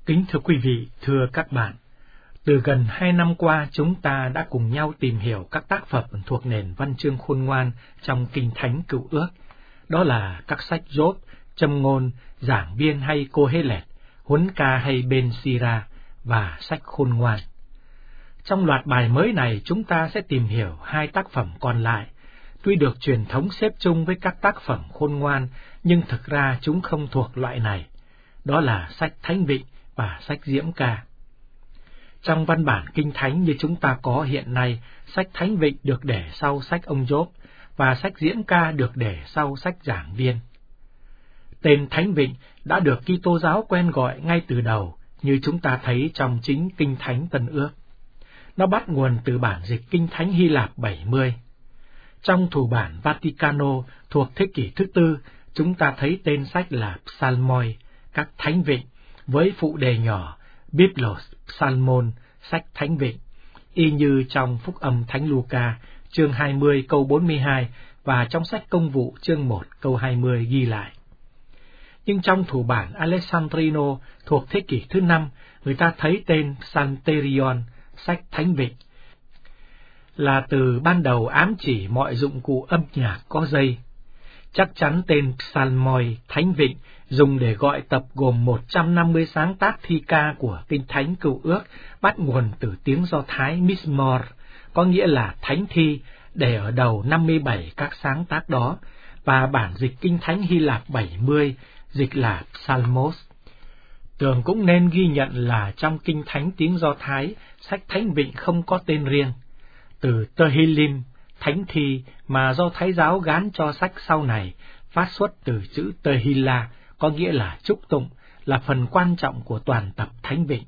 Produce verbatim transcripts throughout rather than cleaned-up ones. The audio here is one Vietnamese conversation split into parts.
Kính thưa quý vị, thưa các bạn, từ gần hai năm qua chúng ta đã cùng nhau tìm hiểu các tác phẩm thuộc nền văn chương khôn ngoan trong Kinh Thánh Cựu Ước, đó là các sách Gióp, Châm ngôn, Giảng biên hay Cô-hê-lẹt, Huấn ca hay Ben-si-ra và sách Khôn ngoan. Trong loạt bài mới này chúng ta sẽ tìm hiểu hai tác phẩm còn lại, tuy được truyền thống xếp chung với các tác phẩm khôn ngoan, nhưng thực ra chúng không thuộc loại này, đó là sách Thánh Vịnh và sách Diễm ca. Trong văn bản Kinh Thánh như chúng ta có hiện nay, sách Thánh Vịnh được để sau sách ông Gióp và sách Diễm ca được để sau sách Giảng biên. Tên Thánh Vịnh đã được Kitô giáo quen gọi ngay từ đầu, như chúng ta thấy trong chính Kinh Thánh Tân Ước. Nó bắt nguồn từ bản dịch Kinh Thánh Hy Lạp bảy mươi. Trong thủ bản Vaticano thuộc thế kỷ thứ tư, chúng ta thấy tên sách là Psalmoi, các Thánh Vịnh, với phụ đề nhỏ Biblos Psalmon, sách Thánh Vịnh, y như trong Phúc âm Thánh Luca, chương hai mươi câu bốn mươi hai và trong sách Công vụ chương một câu hai mươi ghi lại. Nhưng trong thủ bản Alessandrino thuộc thế kỷ thứ năm, người ta thấy tên Psalterion, sách Thánh Vịnh, là từ ban đầu ám chỉ mọi dụng cụ âm nhạc có dây. Chắc chắn tên Psalmoi, Thánh Vịnh, dùng để gọi tập gồm một trăm năm mươi sáng tác thi ca của Kinh Thánh Cựu Ước, bắt nguồn từ tiếng Do Thái Mizmor, có nghĩa là thánh thi, để ở đầu năm mươi bảy các sáng tác đó, và bản dịch Kinh Thánh Hy Lạp bảy mươi, dịch là Psalmos. Tưởng cũng nên ghi nhận là trong Kinh Thánh tiếng Do Thái, sách Thánh Vịnh không có tên riêng. Từ Tehillim, thánh thi, mà Do Thái giáo gán cho sách sau này, phát xuất từ chữ Tehillah, có nghĩa là chúc tụng, là phần quan trọng của toàn tập Thánh Vịnh.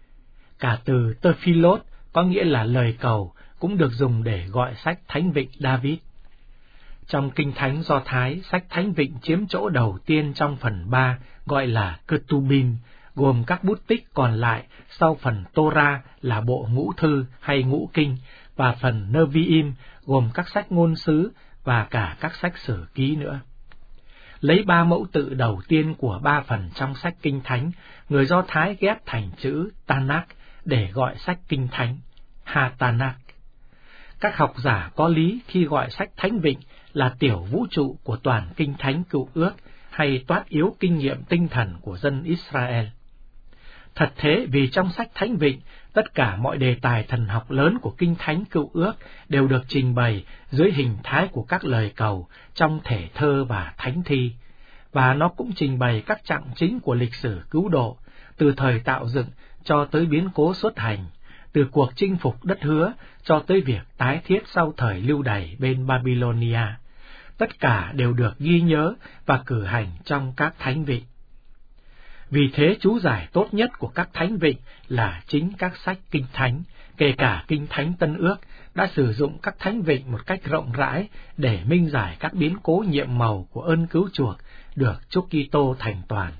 Cả từ Tephilot, có nghĩa là lời cầu, cũng được dùng để gọi sách Thánh Vịnh David. Trong Kinh Thánh Do Thái, sách Thánh Vịnh chiếm chỗ đầu tiên trong phần ba, gọi là Ketubim, gồm các bút tích còn lại sau phần Torah là bộ ngũ thư hay ngũ kinh, và phần Nevi'im gồm các sách ngôn sứ và cả các sách sử ký nữa. Lấy ba mẫu tự đầu tiên của ba phần trong sách Kinh Thánh, người Do Thái ghép thành chữ Tanakh để gọi sách Kinh Thánh, Ha-Tanakh. Các học giả có lý khi gọi sách Thánh Vịnh là tiểu vũ trụ của toàn Kinh Thánh Cựu Ước, hay toát yếu kinh nghiệm tinh thần của dân Israel. Thật thế, vì trong sách Thánh Vịnh, tất cả mọi đề tài thần học lớn của Kinh Thánh Cựu Ước đều được trình bày dưới hình thái của các lời cầu trong thể thơ và thánh thi, và nó cũng trình bày các chặng chính của lịch sử cứu độ, từ thời tạo dựng cho tới biến cố xuất hành, từ cuộc chinh phục đất hứa cho tới việc tái thiết sau thời lưu đày bên Babylonia. Tất cả đều được ghi nhớ và cử hành trong các Thánh Vịnh. Vì thế chú giải tốt nhất của các Thánh Vịnh là chính các sách Kinh Thánh, kể cả Kinh Thánh Tân Ước, đã sử dụng các Thánh Vịnh một cách rộng rãi để minh giải các biến cố nhiệm màu của ơn cứu chuộc được Chúa Kitô thành toàn.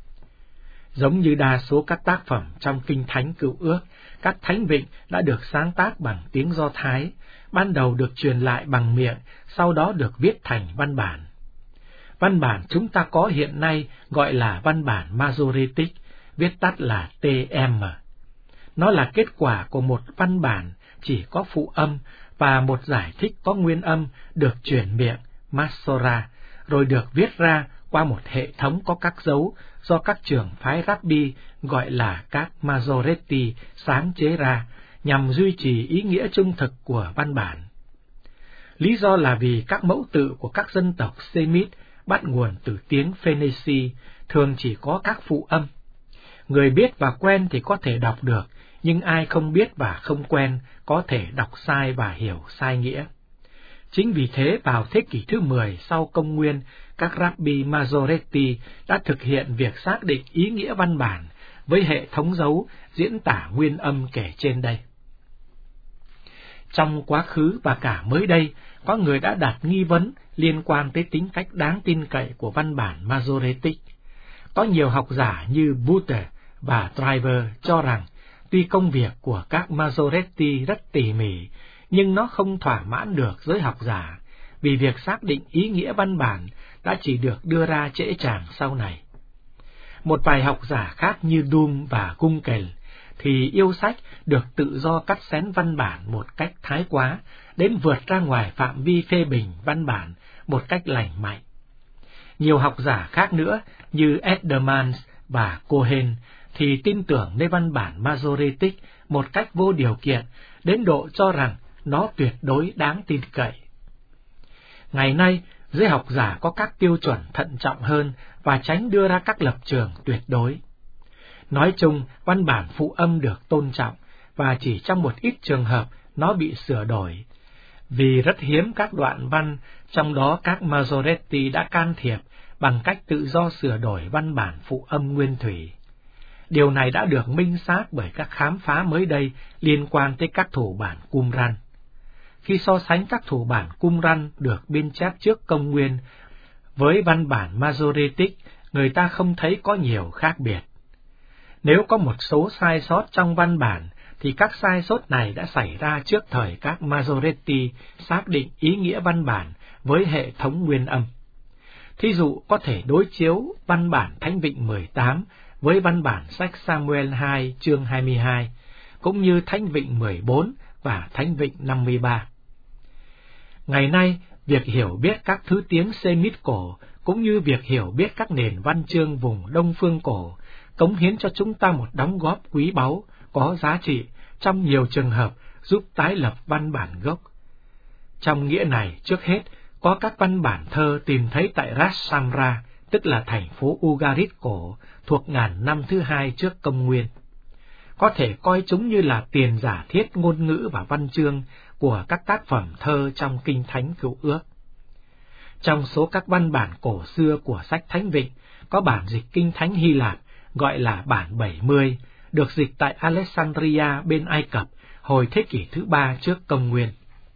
Giống như đa số các tác phẩm trong Kinh Thánh Cựu Ước, các Thánh Vịnh đã được sáng tác bằng tiếng Do Thái, ban đầu được truyền lại bằng miệng, sau đó được viết thành văn bản. Văn bản chúng ta có hiện nay gọi là văn bản Masoretic, viết tắt là T M. Nó là kết quả của một văn bản chỉ có phụ âm và một giải thích có nguyên âm được chuyển miệng Masora, rồi được viết ra qua một hệ thống có các dấu do các trường phái Rabbi gọi là các Masoreти sáng chế ra, nhằm duy trì ý nghĩa trung thực của văn bản. Lý do là vì các mẫu tự của các dân tộc Semit bắt nguồn từ tiếng Phoenici, thường chỉ có các phụ âm. Người biết và quen thì có thể đọc được, nhưng ai không biết và không quen có thể đọc sai và hiểu sai nghĩa. Chính vì thế, vào thế kỷ thứ mười sau công nguyên, các Rabbi Masoreti đã thực hiện việc xác định ý nghĩa văn bản với hệ thống dấu diễn tả nguyên âm kể trên đây. Trong quá khứ và cả mới đây, có người đã đặt nghi vấn liên quan tới tính cách đáng tin cậy của văn bản Masoretic. Có nhiều học giả như Butter và Driver cho rằng, tuy công việc của các Masoreti rất tỉ mỉ, nhưng nó không thỏa mãn được giới học giả, vì việc xác định ý nghĩa văn bản đã chỉ được đưa ra trễ chàng sau này. Một vài học giả khác như Doom và Gunkel thì yêu sách được tự do cắt xén văn bản một cách thái quá, đến vượt ra ngoài phạm vi phê bình văn bản một cách lành mạnh. Nhiều học giả khác nữa như Edermans và Cohen thì tin tưởng nơi văn bản Masoretic một cách vô điều kiện, đến độ cho rằng nó tuyệt đối đáng tin cậy. Ngày nay, giới học giả có các tiêu chuẩn thận trọng hơn và tránh đưa ra các lập trường tuyệt đối. Nói chung, văn bản phụ âm được tôn trọng, và chỉ trong một ít trường hợp nó bị sửa đổi, vì rất hiếm các đoạn văn, trong đó các Masoretti đã can thiệp bằng cách tự do sửa đổi văn bản phụ âm nguyên thủy. Điều này đã được minh xác bởi các khám phá mới đây liên quan tới các thủ bản Qumran. Khi so sánh các thủ bản Qumran được biên chép trước công nguyên với văn bản Masoretic, người ta không thấy có nhiều khác biệt. Nếu có một số sai sót trong văn bản, thì các sai sót này đã xảy ra trước thời các Masoretti xác định ý nghĩa văn bản với hệ thống nguyên âm. Thí dụ có thể đối chiếu văn bản Thánh Vịnh mười tám với văn bản sách Samuel hai chương hai mươi hai, cũng như Thánh Vịnh mười bốn và Thánh Vịnh năm mươi ba. Ngày nay, việc hiểu biết các thứ tiếng Semit cổ, cũng như việc hiểu biết các nền văn chương vùng Đông Phương cổ, cống hiến cho chúng ta một đóng góp quý báu, có giá trị, trong nhiều trường hợp giúp tái lập văn bản gốc. Trong nghĩa này, trước hết, có các văn bản thơ tìm thấy tại Ras Samra, tức là thành phố Ugarit cổ, thuộc ngàn năm thứ hai trước công nguyên. Có thể coi chúng như là tiền giả thiết ngôn ngữ và văn chương của các tác phẩm thơ trong Kinh Thánh Cựu Ước. Trong số các văn bản cổ xưa của sách Thánh Vịnh, có bản dịch Kinh Thánh Hy Lạp, gọi là bản bảy mươi, được dịch tại Alexandria bên Ai Cập hồi thế kỷ thứ ba trước công nguyên.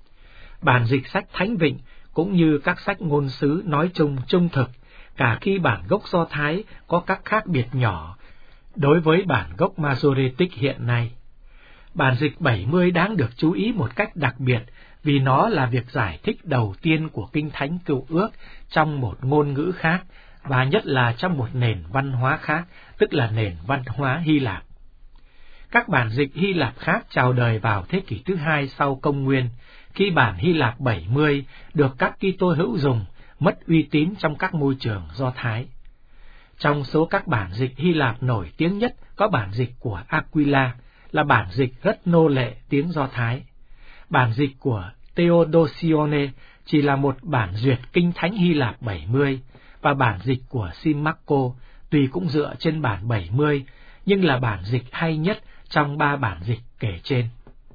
Bản dịch sách Thánh Vịnh cũng như các sách ngôn sứ nói chung trung thực, cả khi bản gốc Do Thái có các khác biệt nhỏ đối với bản gốc Masoretic hiện nay. Bản dịch bảy mươi đáng được chú ý một cách đặc biệt vì nó là việc giải thích đầu tiên của Kinh Thánh Cựu Ước trong một ngôn ngữ khác, và nhất là trong một nền văn hóa khác, tức là nền văn hóa Hy Lạp. Các bản dịch Hy Lạp khác chào đời vào thế kỷ thứ hai sau công nguyên, khi bản Hy Lạp bảy mươi được các Kitô hữu dùng, mất uy tín trong các môi trường Do Thái. Trong số các bản dịch Hy Lạp nổi tiếng nhất có bản dịch của Aquila, là bản dịch rất nô lệ tiếng Do Thái. Bản dịch của Theodosione chỉ là một bản duyệt Kinh Thánh Hy Lạp bảy mươi, và bản dịch của Symmachus tuy cũng dựa trên bản bảy mươi, nhưng là bản dịch hay nhất trong ba bản dịch kể trên.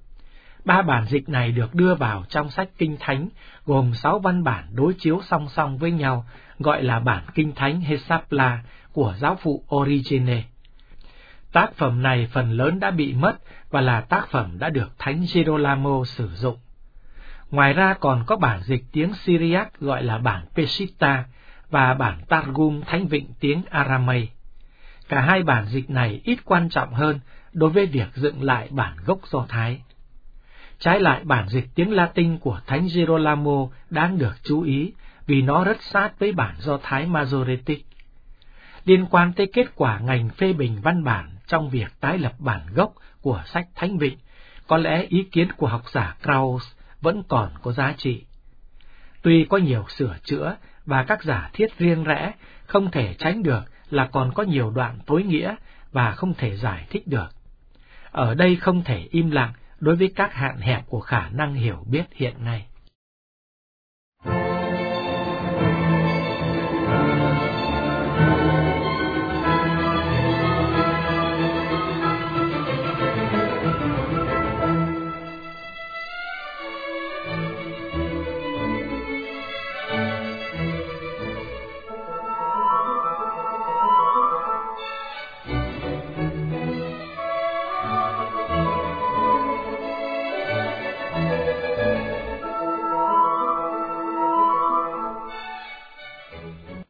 Ba bản dịch này được đưa vào trong sách Kinh Thánh, gồm sáu văn bản đối chiếu song song với nhau, gọi là bản Kinh Thánh Hesapla của giáo phụ Origene. Tác phẩm này phần lớn đã bị mất và là tác phẩm đã được Thánh Girolamo sử dụng. Ngoài ra còn có bản dịch tiếng Syriac gọi là bản Peshitta và bản Targum Thánh Vịnh tiếng Aramay. Cả hai bản dịch này ít quan trọng hơn đối với việc dựng lại bản gốc Do Thái. Trái lại, bản dịch tiếng Latin của Thánh Girolamo đáng được chú ý vì nó rất sát với bản Do Thái Masoretic. Liên quan tới kết quả ngành phê bình văn bản trong việc tái lập bản gốc của sách Thánh Vịnh, có lẽ ý kiến của học giả Krauss vẫn còn có giá trị. Tuy có nhiều sửa chữa và các giả thiết riêng rẽ, không thể tránh được là còn có nhiều đoạn tối nghĩa và không thể giải thích được. Ở đây không thể im lặng đối với các hạn hẹp của khả năng hiểu biết hiện nay.